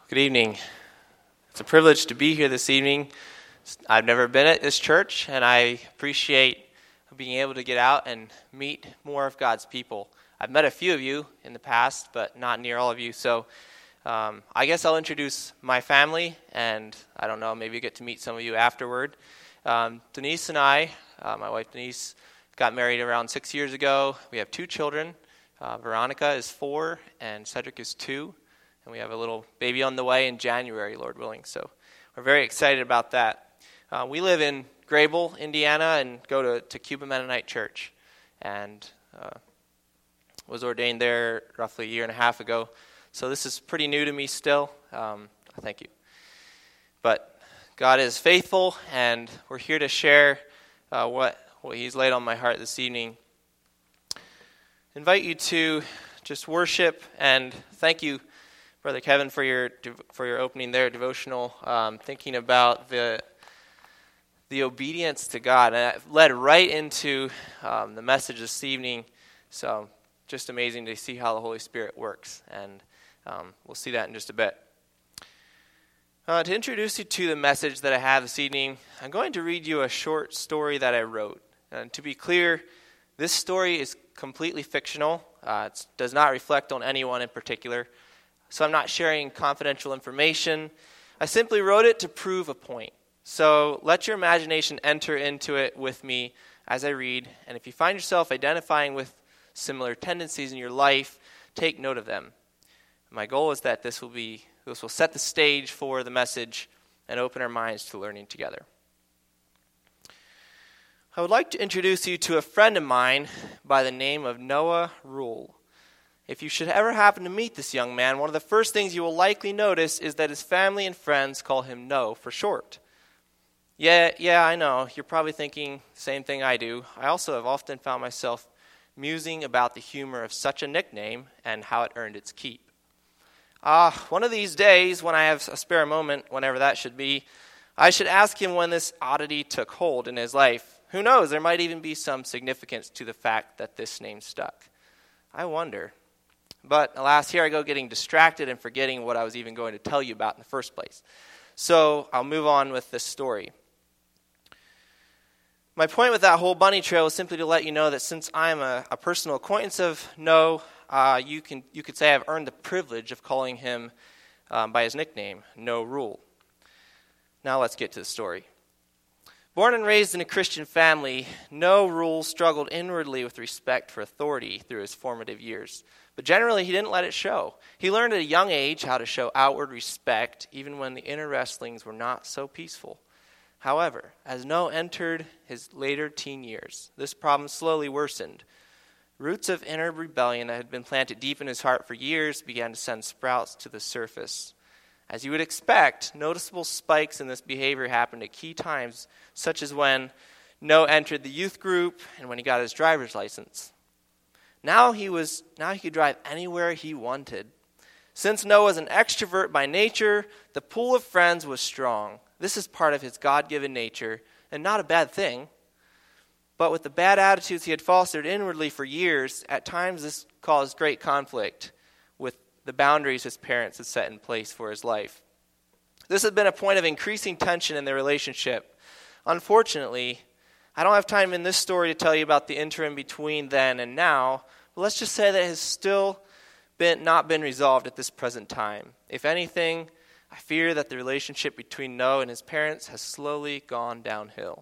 Good evening. It's a privilege to be here this evening. I've never been at this church, and I appreciate being able to get out and meet more of God's people. I've met a few of you in the past, but not near all of you. So I guess I'll introduce my family, and I don't know, maybe get to meet some of you afterward. Denise and I, my wife Denise, got married around 6 years ago. We have 2 children. Veronica is 4, and Cedric is 2. And we have a little baby on the way in January, Lord willing. So we're very excited about that. We live in Grable, Indiana, and go to Cuba Mennonite Church. And was ordained there roughly a year and a half ago. So this is pretty new to me still. Thank you. But God is faithful, and we're here to share what He's laid on my heart this evening. Invite you to just worship, and thank you, Brother Kevin, for your opening there, devotional, thinking about the obedience to God. And it led right into the message this evening. So just amazing to see how the Holy Spirit works. And we'll see that in just a bit. To introduce you to the message that I have this evening, I'm going to read you a short story that I wrote. And to be clear, this story is completely fictional. It does not reflect on anyone in particular. So I'm not sharing confidential information. I simply wrote it to prove a point. So let your imagination enter into it with me as I read. And if you find yourself identifying with similar tendencies in your life, take note of them. My goal is that this will set the stage for the message and open our minds to learning together. I would like to introduce you to a friend of mine by the name of Noah Rule. If you should ever happen to meet this young man, one of the first things you will likely notice is that his family and friends call him No for short. Yeah, I know. You're probably thinking the same thing I do. I also have often found myself musing about the humor of such a nickname and how it earned its keep. One of these days, when I have a spare moment, whenever that should be, I should ask him when this oddity took hold in his life. Who knows, there might even be some significance to the fact that this name stuck. I wonder. But alas, here I go getting distracted and forgetting what I was even going to tell you about in the first place. So I'll move on with this story. My point with that whole bunny trail is simply to let you know that since I'm a personal acquaintance of No, you could say I've earned the privilege of calling him by his nickname, No Rule. Now let's get to the story. Born and raised in a Christian family, No Rule struggled inwardly with respect for authority through his formative years. But generally, he didn't let it show. He learned at a young age how to show outward respect, even when the inner wrestlings were not so peaceful. However, as Noah entered his later teen years, this problem slowly worsened. Roots of inner rebellion that had been planted deep in his heart for years began to send sprouts to the surface. As you would expect, noticeable spikes in this behavior happened at key times, such as when Noah entered the youth group and when he got his driver's license. Now he could drive anywhere he wanted. Since Noah was an extrovert by nature, the pool of friends was strong. This is part of his God-given nature, and not a bad thing. But with the bad attitudes he had fostered inwardly for years, at times this caused great conflict with the boundaries his parents had set in place for his life. This had been a point of increasing tension in their relationship. Unfortunately, I don't have time in this story to tell you about the interim between then and now, but let's just say that it has still not been resolved at this present time. If anything, I fear that the relationship between Noah and his parents has slowly gone downhill.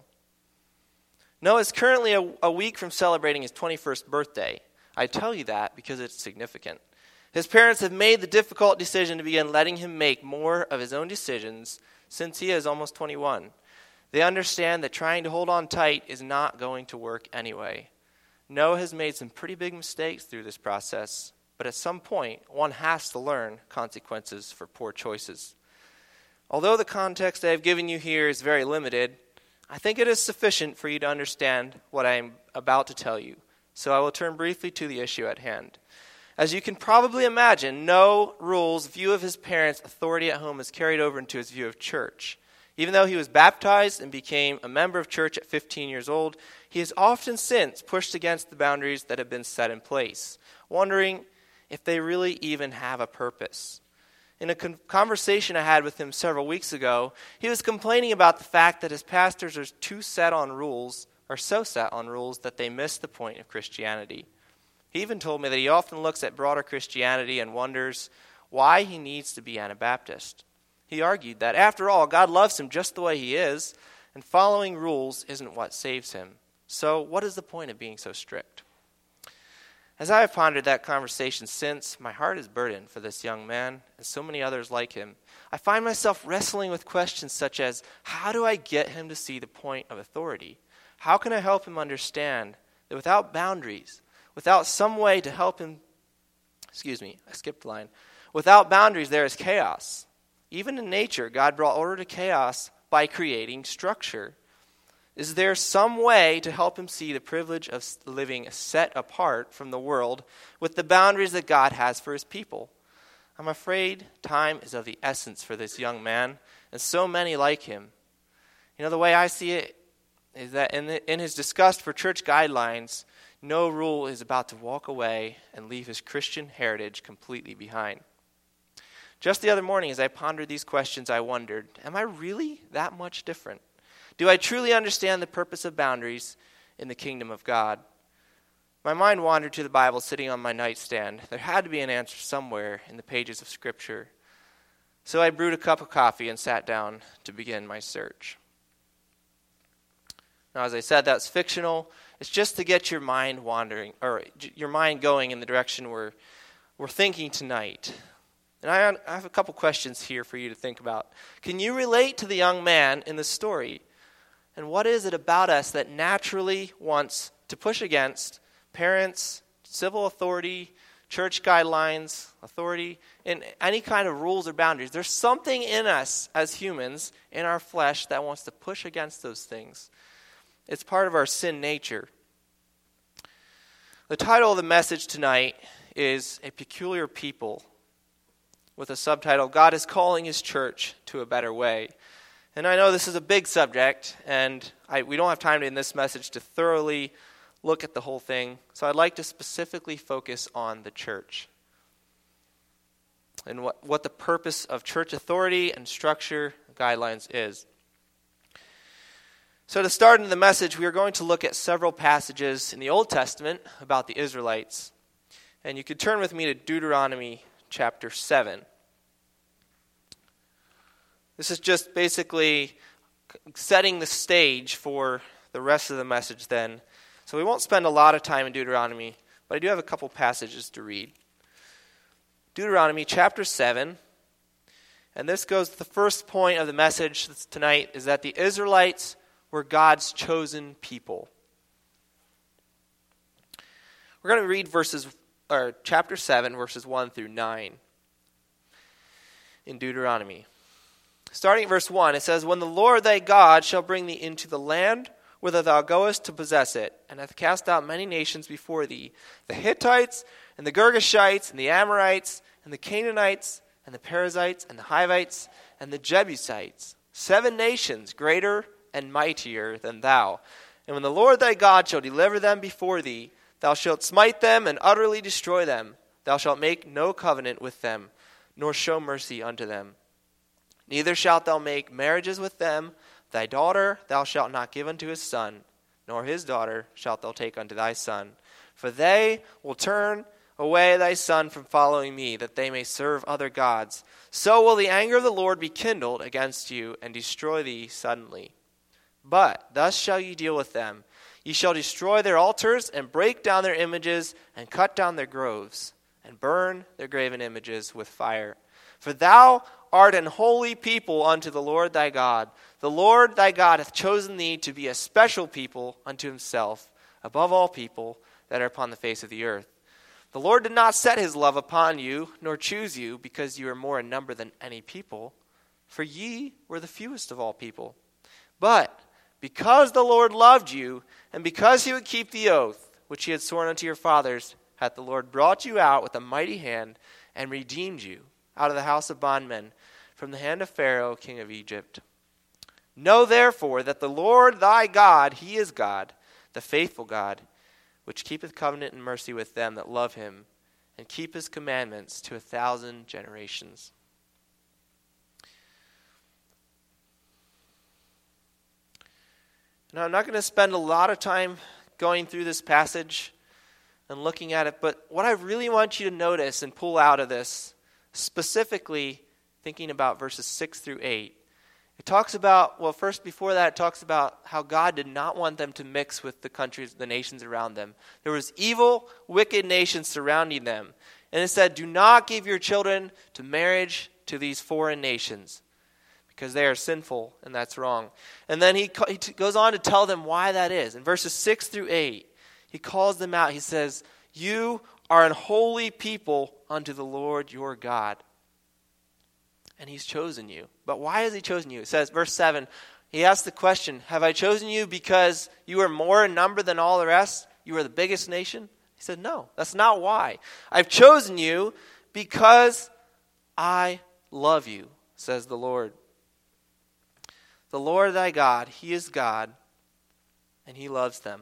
Noah is currently a week from celebrating his 21st birthday. I tell you that because it's significant. His parents have made the difficult decision to begin letting him make more of his own decisions since he is almost 21. They understand that trying to hold on tight is not going to work anyway. Noah has made some pretty big mistakes through this process, but at some point, one has to learn consequences for poor choices. Although the context I have given you here is very limited, I think it is sufficient for you to understand what I am about to tell you, so I will turn briefly to the issue at hand. As you can probably imagine, No Rule's view of his parents' authority at home is carried over into his view of church. Even though he was baptized and became a member of church at 15 years old, he has often since pushed against the boundaries that have been set in place, wondering if they really even have a purpose. In a conversation I had with him several weeks ago, he was complaining about the fact that his pastors are so set on rules that they miss the point of Christianity. He even told me that he often looks at broader Christianity and wonders why he needs to be Anabaptist. He argued that, after all, God loves him just the way he is, and following rules isn't what saves him. So what is the point of being so strict? As I have pondered that conversation since, my heart is burdened for this young man and so many others like him. I find myself wrestling with questions such as, how do I get him to see the point of authority? How can I help him understand that without boundaries, without some way to help him, without boundaries there is chaos. Even in nature, God brought order to chaos by creating structure. Is there some way to help him see the privilege of living set apart from the world with the boundaries that God has for his people? I'm afraid time is of the essence for this young man and so many like him. The way I see it is that in his disgust for church guidelines, no rule is about to walk away and leave his Christian heritage completely behind. Just the other morning, as I pondered these questions, I wondered, am I really that much different? Do I truly understand the purpose of boundaries in the kingdom of God? My mind wandered to the Bible sitting on my nightstand. There had to be an answer somewhere in the pages of Scripture. So I brewed a cup of coffee and sat down to begin my search. Now, as I said, that's fictional. It's just to get your mind wandering, or your mind going in the direction we're thinking tonight. And I have a couple questions here for you to think about. Can you relate to the young man in the story? And what is it about us that naturally wants to push against parents, civil authority, church guidelines, authority, and any kind of rules or boundaries? There's something in us as humans, in our flesh, that wants to push against those things. It's part of our sin nature. The title of the message tonight is A Peculiar People, with a subtitle, God is Calling His Church to a Better Way. And I know this is a big subject, and we don't have time in this message to thoroughly look at the whole thing, so I'd like to specifically focus on the church and what the purpose of church authority and structure guidelines is. So to start into the message, we are going to look at several passages in the Old Testament about the Israelites. And you could turn with me to Deuteronomy chapter 7. This is just basically setting the stage for the rest of the message then. So we won't spend a lot of time in Deuteronomy, but I do have a couple passages to read. Deuteronomy chapter 7, and this goes to the first point of the message tonight, is that the Israelites were God's chosen people. We're going to read chapter 7, verses 1 through 9 in Deuteronomy. Starting at verse 1, it says, When the Lord thy God shall bring thee into the land whither thou goest to possess it, and hath cast out many nations before thee, the Hittites, and the Girgashites, and the Amorites, and the Canaanites, and the Perizzites, and the Hivites, and the Jebusites, 7 nations greater and mightier than thou. And when the Lord thy God shall deliver them before thee, thou shalt smite them and utterly destroy them. Thou shalt make no covenant with them, nor show mercy unto them. Neither shalt thou make marriages with them. Thy daughter thou shalt not give unto his son, nor his daughter shalt thou take unto thy son. For they will turn away thy son from following me, that they may serve other gods. So will the anger of the Lord be kindled against you, and destroy thee suddenly. But thus shall ye deal with them. Ye shall destroy their altars, and break down their images, and cut down their groves, and burn their graven images with fire. For thou art an holy people unto the Lord thy God. The Lord thy God hath chosen thee to be a special people unto himself, above all people that are upon the face of the earth. The Lord did not set his love upon you, nor choose you, because you are more in number than any people, for ye were the fewest of all people. But because the Lord loved you, and because he would keep the oath which he had sworn unto your fathers, hath the Lord brought you out with a mighty hand, and redeemed you out of the house of bondmen, from the hand of Pharaoh king of Egypt. Know therefore that the Lord thy God, he is God, the faithful God, which keepeth covenant and mercy with them that love him, and keep his commandments to 1,000 generations. Now, I'm not going to spend a lot of time going through this passage and looking at it, but what I really want you to notice and pull out of this, specifically thinking about verses 6 through 8, it talks about, well, first before that, it talks about how God did not want them to mix with the countries, the nations around them. There was evil, wicked nations surrounding them. And it said, do not give your children to marriage to these foreign nations, because they are sinful, and that's wrong. And then he goes on to tell them why that is. In verses 6 through 8, he calls them out. He says, you are an holy people unto the Lord your God. And he's chosen you. But why has he chosen you? It says, verse 7, he asks the question, have I chosen you because you are more in number than all the rest? You are the biggest nation? He said, no, that's not why. I've chosen you because I love you, says the Lord. The Lord thy God, he is God, and he loves them.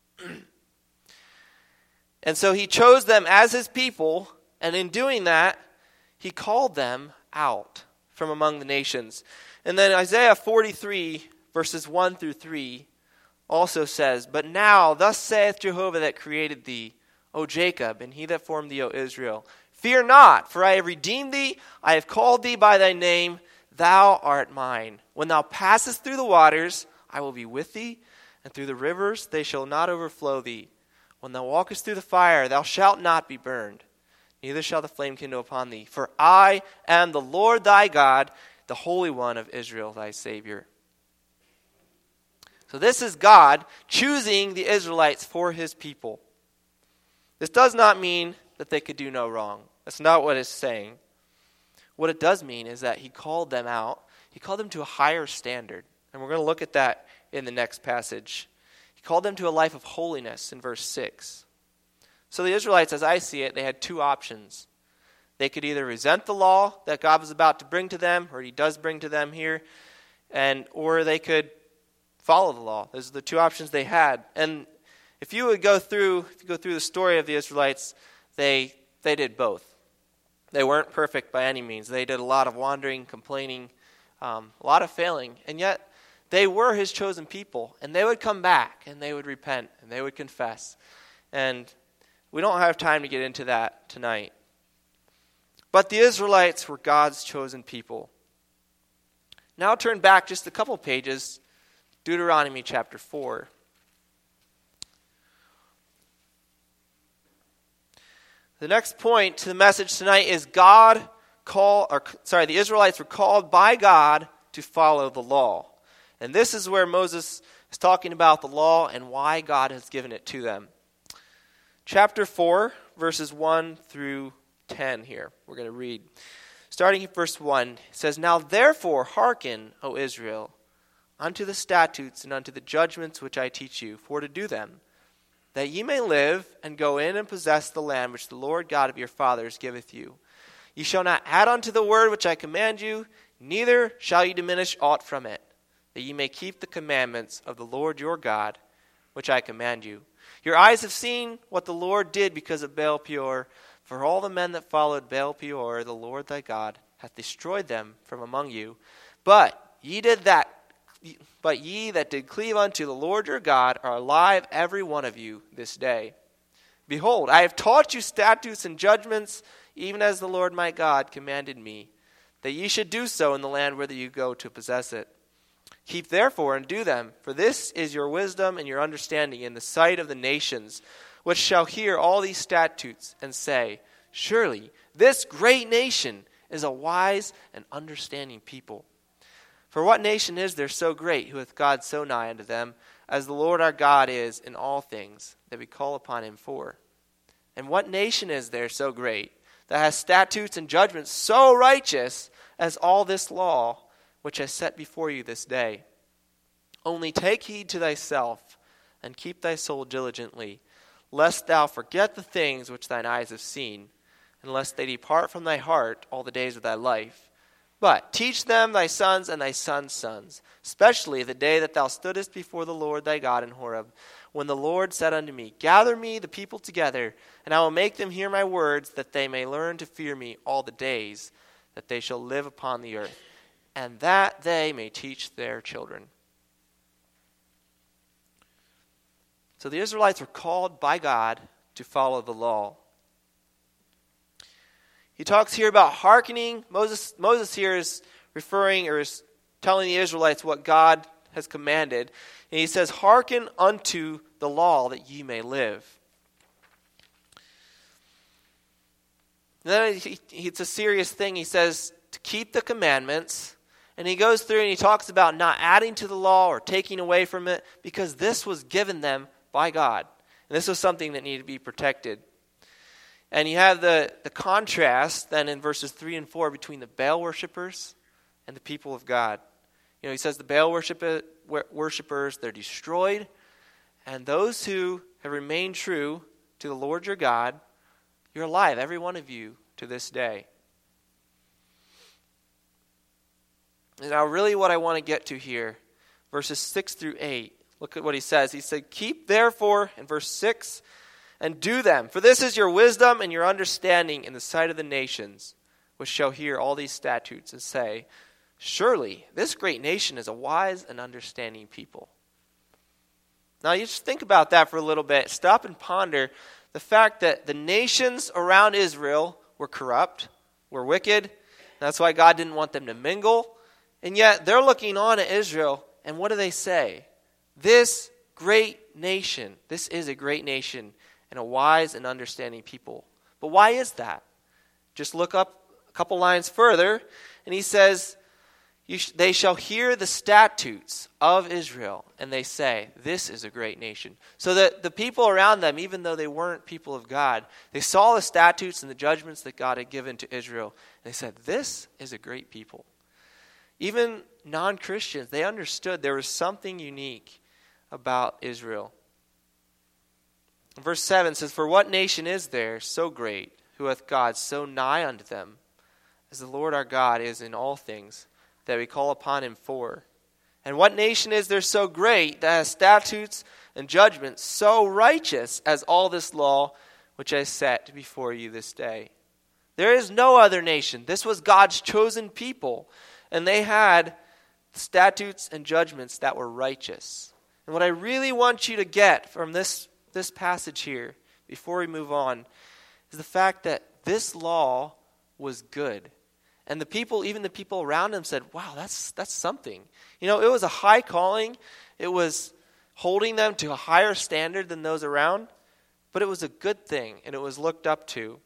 And so he chose them as his people, and in doing that, he called them out from among the nations. And then Isaiah 43, verses 1 through 3, also says, but now, thus saith Jehovah that created thee, O Jacob, and he that formed thee, O Israel. Fear not, for I have redeemed thee, I have called thee by thy name, thou art mine. When thou passest through the waters, I will be with thee, and through the rivers they shall not overflow thee. When thou walkest through the fire, thou shalt not be burned, neither shall the flame kindle upon thee. For I am the Lord thy God, the Holy One of Israel, thy Savior. So this is God choosing the Israelites for his people. This does not mean that they could do no wrong. That's not what it's saying. What it does mean is that he called them out. He called them to a higher standard. And we're going to look at that in the next passage. He called them to a life of holiness in verse 6. So the Israelites, as I see it, they had two options. They could either resent the law that God was about to bring to them, or he does bring to them here, or they could follow the law. Those are the two options they had. And if you go through the story of the Israelites, they did both. They weren't perfect by any means. They did a lot of wandering, complaining, a lot of failing, and yet they were his chosen people, and they would come back, and they would repent, and they would confess. And we don't have time to get into that tonight. But the Israelites were God's chosen people. Now turn back just a couple pages, Deuteronomy chapter 4. The next point to the message tonight is the Israelites were called by God to follow the law. And this is where Moses is talking about the law and why God has given it to them. Chapter 4, verses 1 through 10 here. We're going to read. Starting at verse 1, it says, Now therefore hearken, O Israel, unto the statutes and unto the judgments which I teach you, for to do them, that ye may live and go in and possess the land which the Lord God of your fathers giveth you. Ye shall not add unto the word which I command you, neither shall ye diminish aught from it, that ye may keep the commandments of the Lord your God, which I command you. Your eyes have seen what the Lord did because of Baal Peor. For all the men that followed Baal Peor, the Lord thy God hath destroyed them from among you. But ye that did cleave unto the Lord your God are alive, every one of you, this day. Behold, I have taught you statutes and judgments, even as the Lord my God commanded me, that ye should do so in the land whither you go to possess it. Keep therefore and do them, for this is your wisdom and your understanding in the sight of the nations, which shall hear all these statutes and say, Surely this great nation is a wise and understanding people. For what nation is there so great, who hath God so nigh unto them, as the Lord our God is in all things that we call upon him for? And what nation is there so great, that has statutes and judgments so righteous as all this law, which I set before you this day? Only take heed to thyself, and keep thy soul diligently, lest thou forget the things which thine eyes have seen, and lest they depart from thy heart all the days of thy life. But teach them thy sons and thy sons' sons, especially the day that thou stoodest before the Lord thy God in Horeb, when the Lord said unto me, Gather me the people together, and I will make them hear my words, that they may learn to fear me all the days that they shall live upon the earth, and that they may teach their children. So the Israelites were called by God to follow the law. He talks here about hearkening. Moses here is referring or is telling the Israelites what God has commanded. And he says, hearken unto the law that ye may live. And then it's a serious thing. He says to keep the commandments. And he goes through and he talks about not adding to the law or taking away from it, because this was given them by God. And this was something that needed to be protected. And you have the contrast then in verses 3 and 4 between the Baal worshipers and the people of God. He says the Baal worshipers, they're destroyed. And those who have remained true to the Lord your God, you're alive, every one of you, to this day. And now really what I want to get to here, verses 6 through 8, look at what he says. He said, keep therefore, in verse 6, and do them. For this is your wisdom and your understanding in the sight of the nations, which shall hear all these statutes and say, surely this great nation is a wise and understanding people. Now you just think about that for a little bit. Stop and ponder the fact that the nations around Israel were corrupt, were wicked. That's why God didn't want them to mingle. And yet they're looking on at Israel, and what do they say? This great nation, this is a great nation and a wise and understanding people. But why is that? Just look up a couple lines further, and he says, they shall hear the statutes of Israel, and they say, this is a great nation. So that the people around them, even though they weren't people of God, they saw the statutes and the judgments that God had given to Israel, and they said, this is a great people. Even non-Christians, they understood there was something unique about Israel. Verse 7 says, for what nation is there so great, who hath God so nigh unto them, as the Lord our God is in all things, that we call upon him for? And what nation is there so great, that has statutes and judgments so righteous as all this law which I set before you this day? There is no other nation. This was God's chosen people, and they had statutes and judgments that were righteous. And what I really want you to get from this passage here, before we move on, is the fact that this law was good. And the people, even the people around him, said, wow, that's something. It was a high calling. It was holding them to a higher standard than those around. But it was a good thing, and it was looked up to.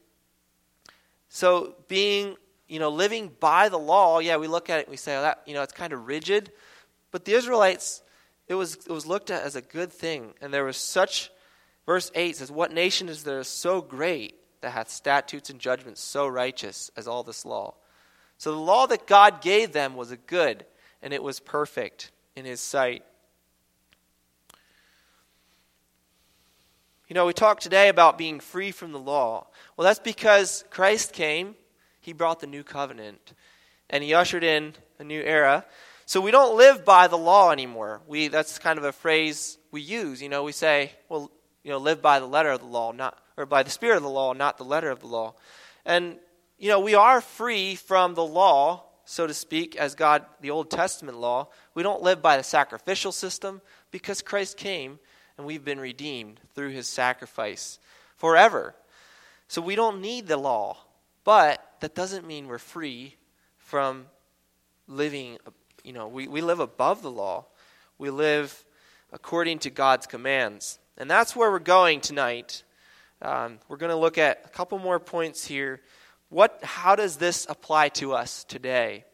So living by the law, we look at it and we say, it's kind of rigid. But the Israelites, it was looked at as a good thing. And there was verse 8 says, what nation is there so great that hath statutes and judgments so righteous as all this law? So the law that God gave them was a good, and it was perfect in his sight. We talked today about being free from the law. Well, that's because Christ came, he brought the new covenant, and he ushered in a new era. So we don't live by the law anymore. That's kind of a phrase we use. We say, live by the letter of the law, or by the spirit of the law, not the letter of the law. And we are free from the law, so to speak, as God, the Old Testament law. We don't live by the sacrificial system because Christ came and we've been redeemed through his sacrifice forever. So we don't need the law, but that doesn't mean we're free from living, we live above the law. We live according to God's commands. And that's where we're going tonight. We're going to look at a couple more points here. How does this apply to us today?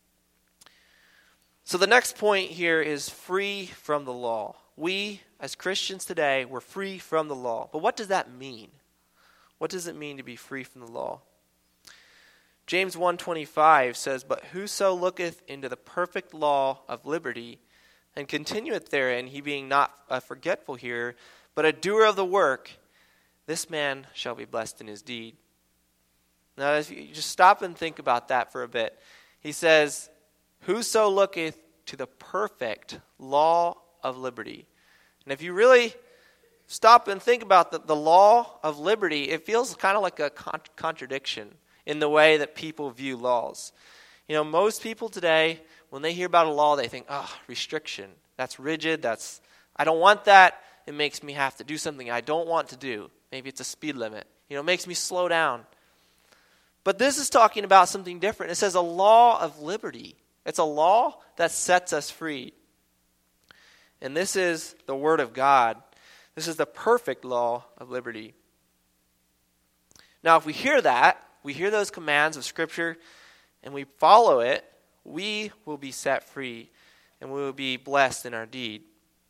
So the next point here is free from the law. We, as Christians today, we're free from the law. But what does that mean? What does it mean to be free from the law? James 1:25 says, but whoso looketh into the perfect law of liberty, and continueth therein, he being not a forgetful hearer, but a doer of the work, this man shall be blessed in his deed. Now, if you just stop and think about that for a bit. He says, whoso looketh to the perfect law of liberty. And if you really stop and think about the law of liberty, it feels kind of like a contradiction in the way that people view laws. Most people today, when they hear about a law, they think, restriction. That's rigid. I don't want that. it makes me have to do something I don't want to do. Maybe it's a speed limit. It makes me slow down. But this is talking about something different. It says a law of liberty. It's a law that sets us free. And this is the Word of God. This is the perfect law of liberty. Now, if we hear that, we hear those commands of Scripture, and we follow it, we will be set free, and we will be blessed in our deed.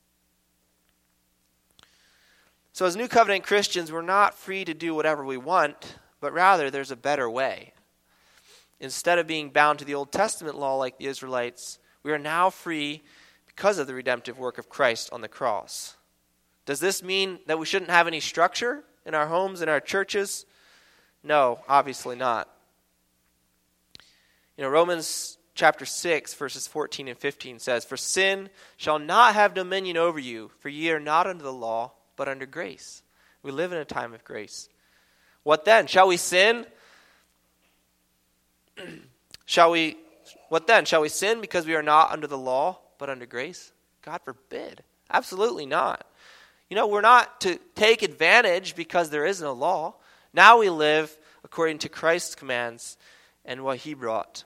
So as New Covenant Christians, we're not free to do whatever we want, but rather there's a better way. Instead of being bound to the Old Testament law like the Israelites, we are now free because of the redemptive work of Christ on the cross. Does this mean that we shouldn't have any structure in our homes, in our churches? No, obviously not. Romans chapter 6, verses 14 and 15 says, "For sin shall not have dominion over you, for ye are not under the law, but under grace." We live in a time of grace. What then? Shall we sin? What then? Shall we sin because we are not under the law, but under grace? God forbid. Absolutely not. We're not to take advantage because there is no law. Now we live according to Christ's commands and what he brought.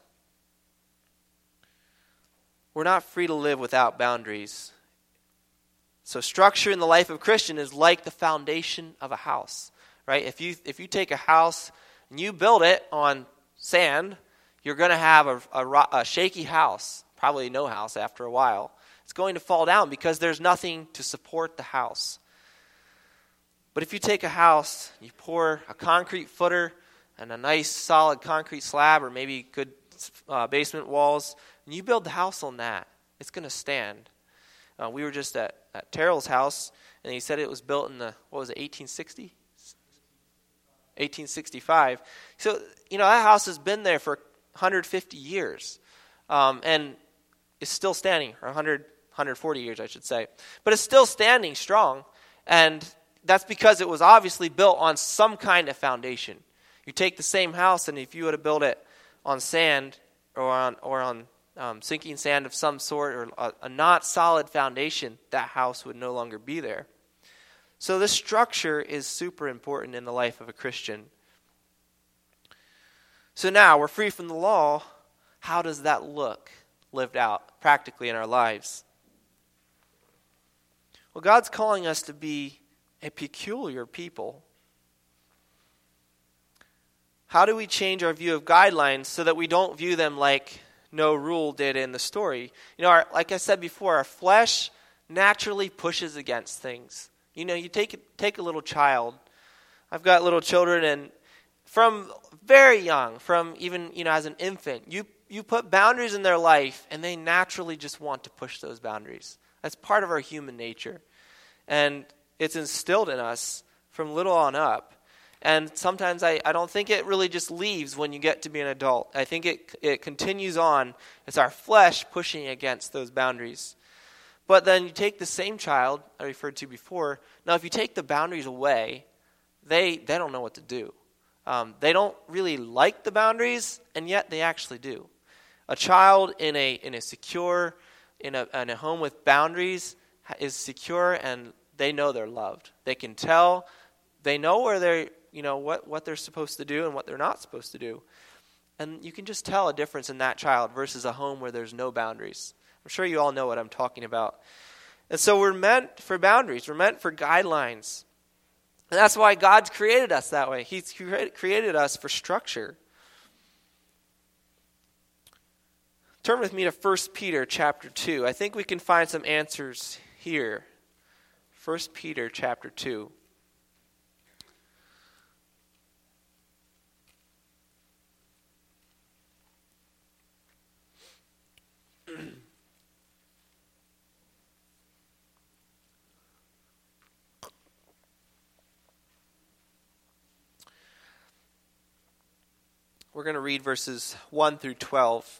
We're not free to live without boundaries. So structure in the life of a Christian is like the foundation of a house, right? If you take a house and you build it on sand, you're going to have a shaky house, probably no house after a while. It's going to fall down because there's nothing to support the house. But if you take a house, you pour a concrete footer and a nice solid concrete slab or maybe good basement walls, and you build the house on that, it's going to stand. We were just at Terrell's house, and he said it was built in 1860? 1865. So, that house has been there for 150 years, and it's still standing, or 140 years, I should say. But it's still standing strong, and that's because it was obviously built on some kind of foundation. You take the same house, and if you were to build it on sand or on sinking sand of some sort or a not solid foundation, that house would no longer be there. So this structure is super important in the life of a Christian. So now we're free from the law. How does that look lived out practically in our lives? Well, God's calling us to be a peculiar people. How do we change our view of guidelines so that we don't view them like no rule did in the story? Like I said before, our flesh naturally pushes against things. You take a little child. I've got little children, and from very young, from even as an infant, you put boundaries in their life, and they naturally just want to push those boundaries. That's part of our human nature, and it's instilled in us from little on up. And sometimes I don't think it really just leaves when you get to be an adult. I think it continues on. It's our flesh pushing against those boundaries. But then you take the same child I referred to before. Now, if you take the boundaries away, they don't know what to do. They don't really like the boundaries, and yet they actually do. A child in a secure, in a home with boundaries is secure, and they know they're loved. They can tell. They know where they're, what they're supposed to do and what they're not supposed to do. And you can just tell a difference in that child versus a home where there's no boundaries. I'm sure you all know what I'm talking about. And so we're meant for boundaries. We're meant for guidelines. And that's why God's created us that way. He's created us for structure. Turn with me to 1 Peter chapter 2. I think we can find some answers here. 1 Peter chapter 2. We're going to read verses 1 through 12.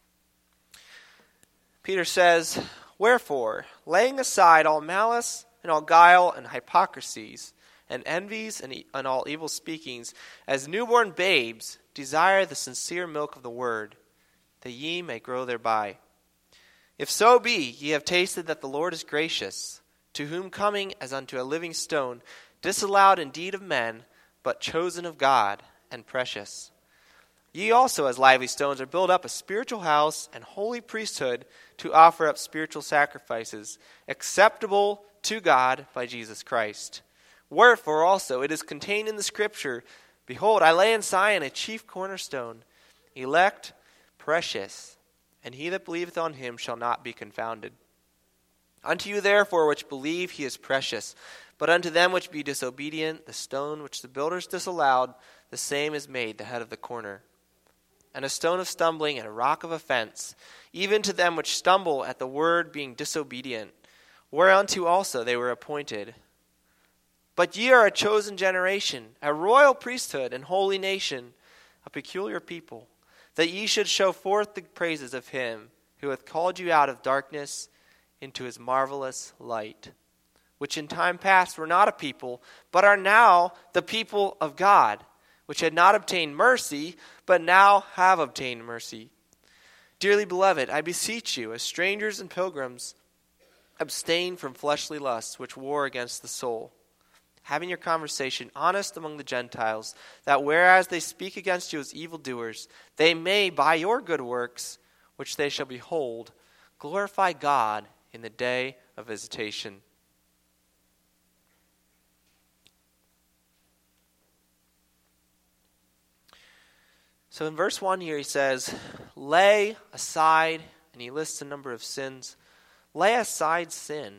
Peter says, "Wherefore, laying aside all malice and all guile and hypocrisies and envies and all evil speakings, as newborn babes desire the sincere milk of the word, that ye may grow thereby. If so be ye have tasted that the Lord is gracious, to whom coming as unto a living stone, disallowed indeed of men, but chosen of God, and precious. Ye also, as lively stones, are built up a spiritual house and holy priesthood to offer up spiritual sacrifices, acceptable to God by Jesus Christ. Wherefore also it is contained in the Scripture, Behold, I lay in Zion a chief cornerstone, elect, precious, and he that believeth on him shall not be confounded. Unto you therefore which believe he is precious, but unto them which be disobedient, the stone which the builders disallowed, the same is made the head of the corner. And a stone of stumbling and a rock of offense, even to them which stumble at the word being disobedient, whereunto also they were appointed. But ye are a chosen generation, a royal priesthood, and holy nation, a peculiar people, that ye should show forth the praises of him who hath called you out of darkness into his marvelous light, which in time past were not a people, but are now the people of God, which had not obtained mercy, but now have obtained mercy. Dearly beloved, I beseech you, as strangers and pilgrims, abstain from fleshly lusts which war against the soul, having your conversation honest among the Gentiles, that whereas they speak against you as evildoers, they may, by your good works, which they shall behold, glorify God in the day of visitation. So in verse 1 here he says, lay aside, and he lists a number of sins. Lay aside sin.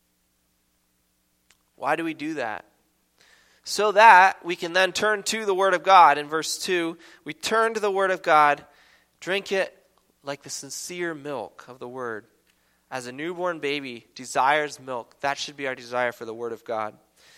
Why do we do that? So that we can then turn to the Word of God. In verse 2, we turn to the Word of God, drink it like the sincere milk of the Word. As a newborn baby desires milk, that should be our desire for the Word of God.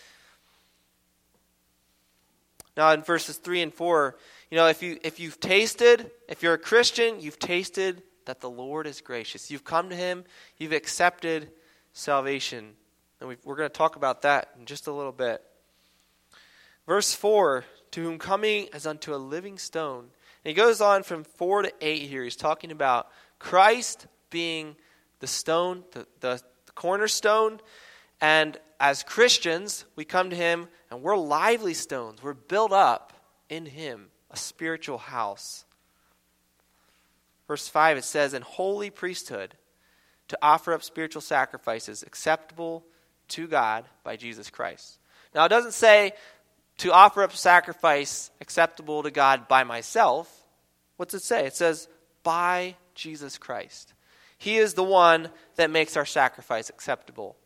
Now in verses 3 and 4, if you've tasted, if you're a Christian, you've tasted that the Lord is gracious. You've come to him, you've accepted salvation. And we're going to talk about that in just a little bit. Verse 4, to whom coming as unto a living stone. And he goes on from 4 to 8 here. He's talking about Christ being the stone, the cornerstone. And as Christians, we come to him and we're lively stones. We're built up in him, a spiritual house. Verse 5, it says, in holy priesthood, to offer up spiritual sacrifices acceptable to God by Jesus Christ. Now it doesn't say to offer up sacrifice acceptable to God by myself. What's it say? It says by Jesus Christ. He is the one that makes our sacrifice acceptable.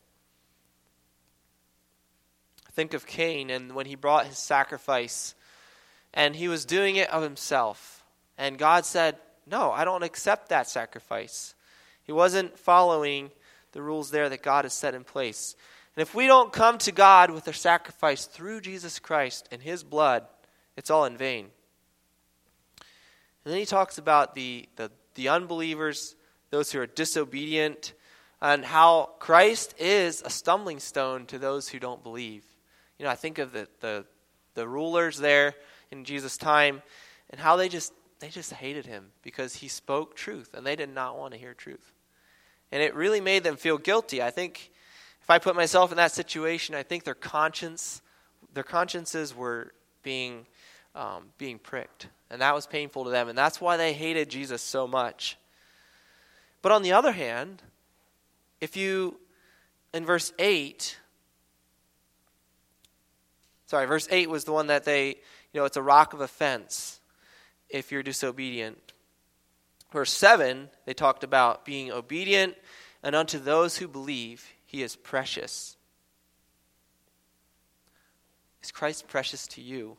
Think of Cain and when he brought his sacrifice and he was doing it of himself. And God said, no, I don't accept that sacrifice. He wasn't following the rules there that God has set in place. And if we don't come to God with our sacrifice through Jesus Christ and his blood, it's all in vain. And then he talks about the unbelievers, those who are disobedient, and how Christ is a stumbling stone to those who don't believe. I think of the rulers there in Jesus' time and how they just hated him because he spoke truth and they did not want to hear truth. And it really made them feel guilty. I think if I put myself in that situation, I think their consciences were being pricked. And that was painful to them. And that's why they hated Jesus so much. But on the other hand, in verse 8 was the one that it's a rock of offense if you're disobedient. Verse 7, they talked about being obedient, and unto those who believe, he is precious. Is Christ precious to you?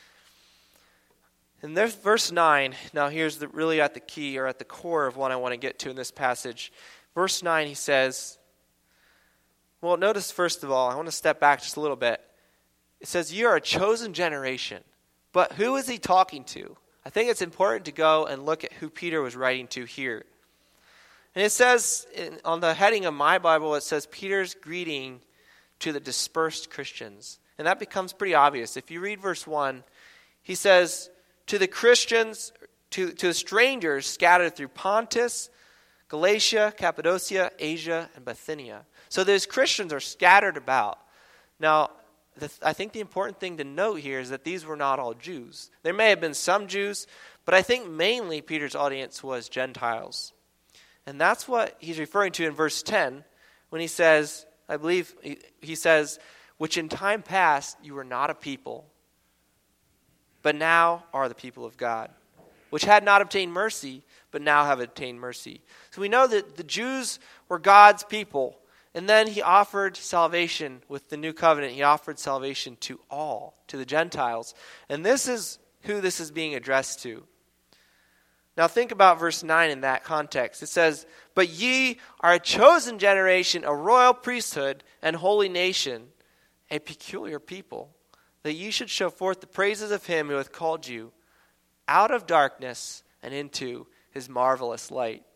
And there's verse 9. Now here's really at the key or at the core of what I want to get to in this passage. Verse 9, he says, well, notice first of all, I want to step back just a little bit. It says, you are a chosen generation. But who is he talking to? I think it's important to go and look at who Peter was writing to here. And it says, on the heading of my Bible, it says Peter's greeting to the dispersed Christians. And that becomes pretty obvious. If you read verse 1, he says, to the Christians, to the strangers scattered through Pontus, Galatia, Cappadocia, Asia, and Bithynia. So those Christians are scattered about. Now, I think the important thing to note here is that these were not all Jews. There may have been some Jews, but I think mainly Peter's audience was Gentiles. And that's what he's referring to in verse 10 when he says, I believe he says, which in time past you were not a people, but now are the people of God, which had not obtained mercy, but now have obtained mercy. So we know that the Jews were God's people. And then he offered salvation with the new covenant. He offered salvation to all, to the Gentiles. And this is who this is being addressed to. Now think about verse 9 in that context. It says, but ye are a chosen generation, a royal priesthood, and holy nation, a peculiar people, that ye should show forth the praises of him who hath called you out of darkness and into his marvelous light.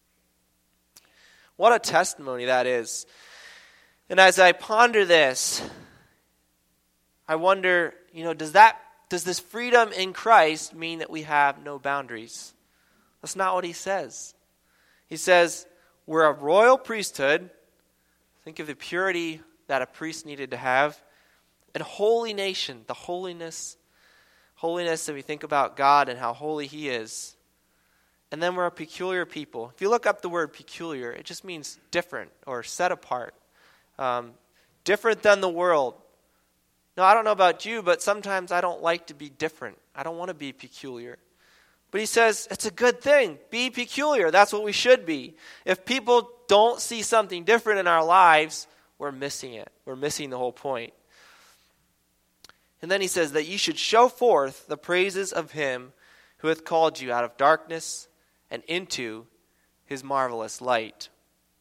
What a testimony that is. And as I ponder this, I wonder, does this freedom in Christ mean that we have no boundaries? That's not what he says. He says, we're a royal priesthood. Think of the purity that a priest needed to have. And holy nation, the holiness that we think about God and how holy he is. And then we're a peculiar people. If you look up the word peculiar, it just means different or set apart. Different than the world. Now, I don't know about you, but sometimes I don't like to be different. I don't want to be peculiar. But he says, it's a good thing. Be peculiar. That's what we should be. If people don't see something different in our lives, we're missing it. We're missing the whole point. And then he says that you should show forth the praises of him who hath called you out of darkness and into his marvelous light.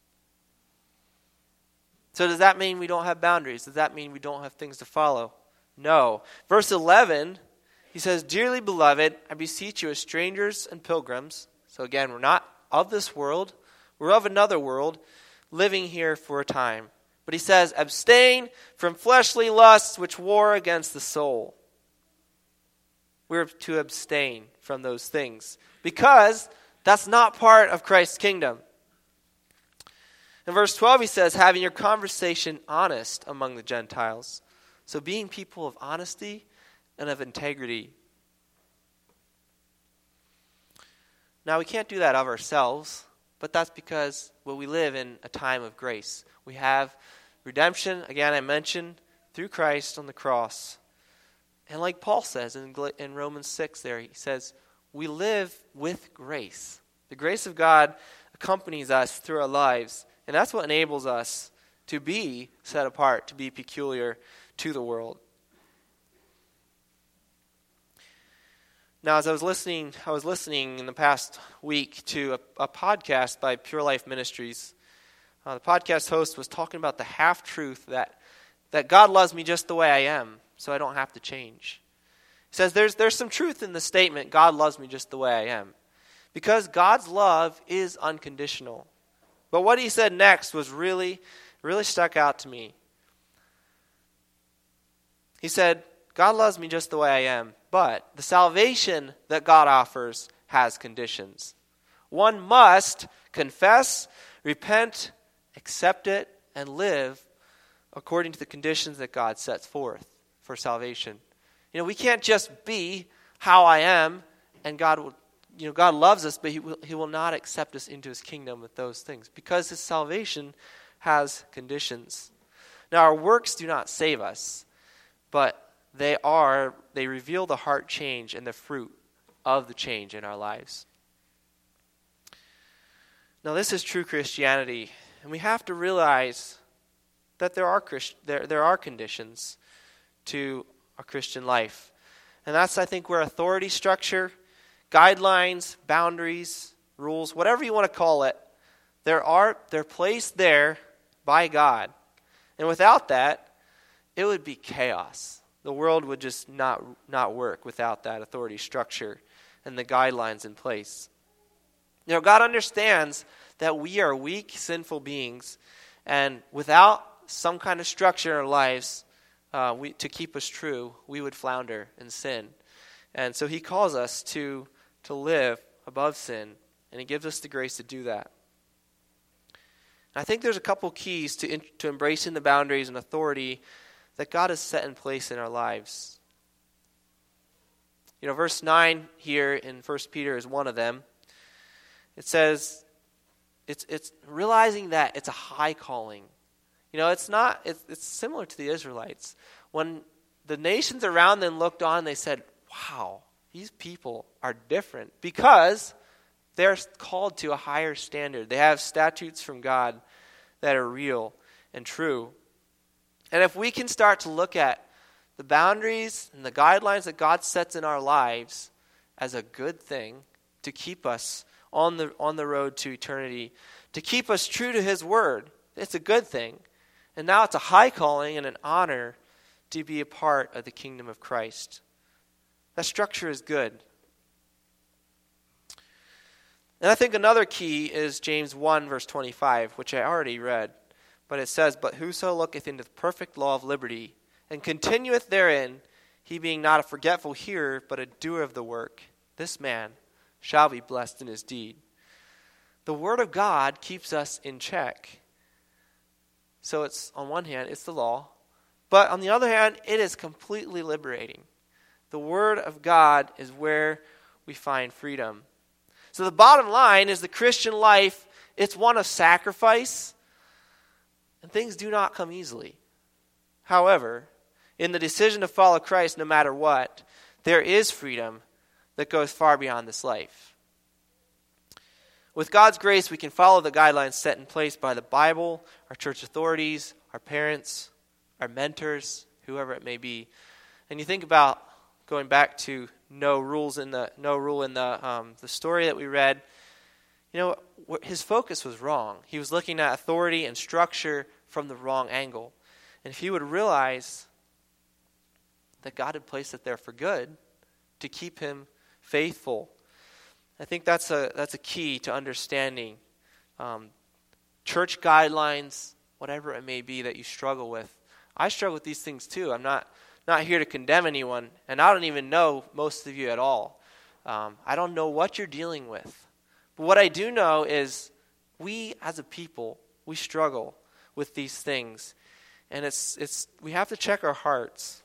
So does that mean we don't have boundaries? Does that mean we don't have things to follow? No. Verse 11, he says, dearly beloved, I beseech you as strangers and pilgrims. So again, we're not of this world. We're of another world, living here for a time. But he says, abstain from fleshly lusts which war against the soul. We're to abstain from those things because that's not part of Christ's kingdom. In verse 12 he says, having your conversation honest among the Gentiles. So being people of honesty and of integrity. Now we can't do that of ourselves, but that's because we live in a time of grace. We have redemption, again I mentioned, through Christ on the cross. And like Paul says in Romans 6 there, he says, we live with grace. The grace of God accompanies us through our lives. And that's what enables us to be set apart, to be peculiar to the world. Now, as I was listening in the past week to a podcast by Pure Life Ministries. The podcast host was talking about the half-truth that God loves me just the way I am, so I don't have to change. He says there's some truth in the statement, God loves me just the way I am, because God's love is unconditional. But what he said next was really stuck out to me. He said, God loves me just the way I am, but the salvation that God offers has conditions. One must confess, repent, accept it, and live according to the conditions that God sets forth for salvation. We can't just be how I am, and God loves us, but he will not accept us into his kingdom with those things, because his salvation has conditions. Now, our works do not save us, but they reveal the heart change and the fruit of the change in our lives. Now, this is true Christianity, and we have to realize that there are conditions to a Christian life. And that's, I think, where authority structure, guidelines, boundaries, rules, whatever you want to call it, they're placed there by God. And without that, it would be chaos. The world would just not work without that authority structure and the guidelines in place. God understands that we are weak, sinful beings, and without some kind of structure in our lives to keep us true, we would flounder in sin. And so he calls us to live above sin, and he gives us the grace to do that. I think there's a couple keys to embracing the boundaries and authority that God has set in place in our lives. Verse 9 here in 1 Peter is one of them. It says, it's realizing that it's a high calling. It's similar to the Israelites. When the nations around them looked on, they said, wow, these people are different because they're called to a higher standard. They have statutes from God that are real and true. And if we can start to look at the boundaries and the guidelines that God sets in our lives as a good thing to keep us on the road to eternity, to keep us true to His Word, it's a good thing. And now it's a high calling and an honor to be a part of the kingdom of Christ. That structure is good. And I think another key is James 1, verse 25, which I already read. But it says, "But whoso looketh into the perfect law of liberty, and continueth therein, he being not a forgetful hearer, but a doer of the work, this man shall be blessed in his deed." The Word of God keeps us in check. So it's, on one hand, it's the law. But on the other hand, it is completely liberating. The Word of God is where we find freedom. So the bottom line is the Christian life, it's one of sacrifice, and things do not come easily. However, in the decision to follow Christ no matter what, there is freedom that goes far beyond this life. With God's grace, we can follow the guidelines set in place by the Bible, our church authorities, our parents, our mentors, whoever it may be. And you think about going back to no rule in the story that we read. His focus was wrong. He was looking at authority and structure from the wrong angle. And if he would realize that God had placed it there for good, to keep him faithful, I think that's a key to understanding church guidelines, whatever it may be that you struggle with. I struggle with these things too. I'm not here to condemn anyone, and I don't even know most of you at all. I don't know what you're dealing with. But what I do know is we as a people, we struggle with these things. And we have to check our hearts.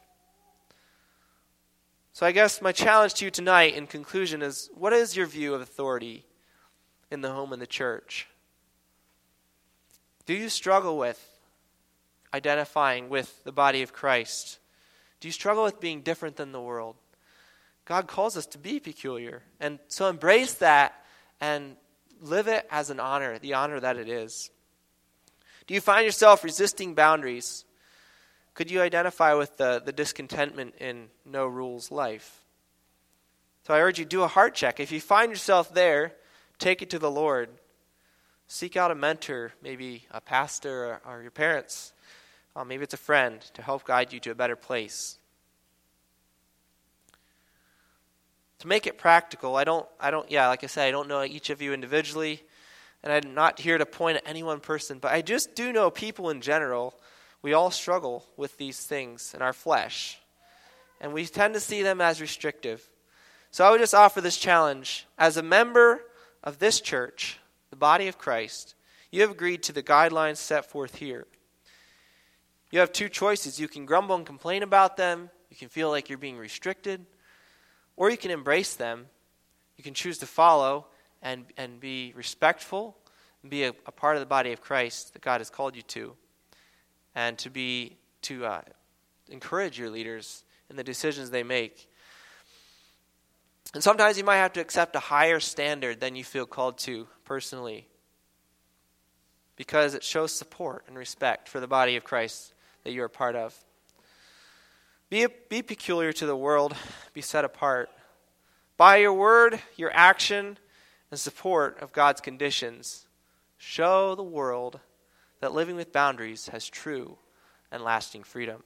So I guess my challenge to you tonight in conclusion is, what is your view of authority in the home and the church? Do you struggle with identifying with the body of Christ? Do you struggle with being different than the world? God calls us to be peculiar. And so embrace that and live it as an honor, the honor that it is. Do you find yourself resisting boundaries? Could you identify with the discontentment in no rules life? So I urge you, do a heart check. If you find yourself there, take it to the Lord. Seek out a mentor, maybe a pastor or your parents. Maybe it's a friend to help guide you to a better place. To make it practical, like I said, I don't know each of you individually, and I'm not here to point at any one person, but I just do know people in general. We all struggle with these things in our flesh, and we tend to see them as restrictive. So I would just offer this challenge. As a member of this church, the body of Christ, you have agreed to the guidelines set forth here. You have two choices. You can grumble and complain about them. You can feel like you're being restricted. Or you can embrace them. You can choose to follow and be respectful and be a part of the body of Christ that God has called you to. And to encourage your leaders in the decisions they make. And sometimes you might have to accept a higher standard than you feel called to personally, because it shows support and respect for the body of Christ that you're a part of. Be peculiar to the world. Be set apart. By your word, your action, and support of God's conditions, show the world that living with boundaries has true and lasting freedom.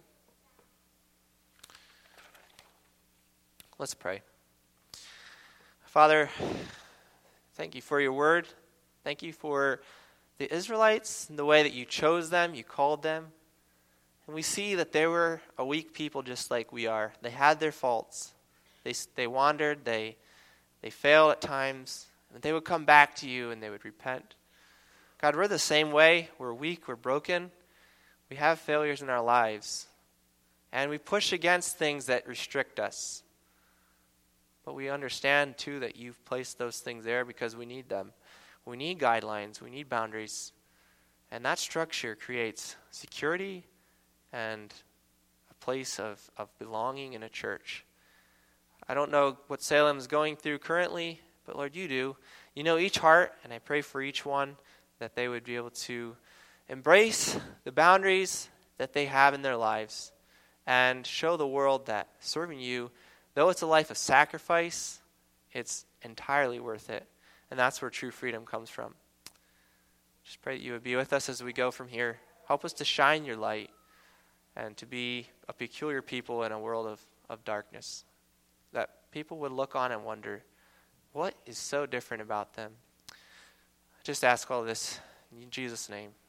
Let's pray. Father, thank you for your word. Thank you for the Israelites and the way that you chose them, you called them. And we see that they were a weak people just like we are. They had their faults. They wandered, they failed at times. And they would come back to you and they would repent. God, we're the same way. We're weak. We're broken. We have failures in our lives. And we push against things that restrict us. But we understand, too, that you've placed those things there because we need them. We need guidelines. We need boundaries. And that structure creates security and a place of belonging in a church. I don't know what Salem is going through currently, but Lord, you do. You know each heart, and I pray for each one that they would be able to embrace the boundaries that they have in their lives and show the world that serving you, though it's a life of sacrifice, it's entirely worth it. And that's where true freedom comes from. Just pray that you would be with us as we go from here. Help us to shine your light and to be a peculiar people in a world of darkness. That people would look on and wonder, what is so different about them? I just ask all this in Jesus' name.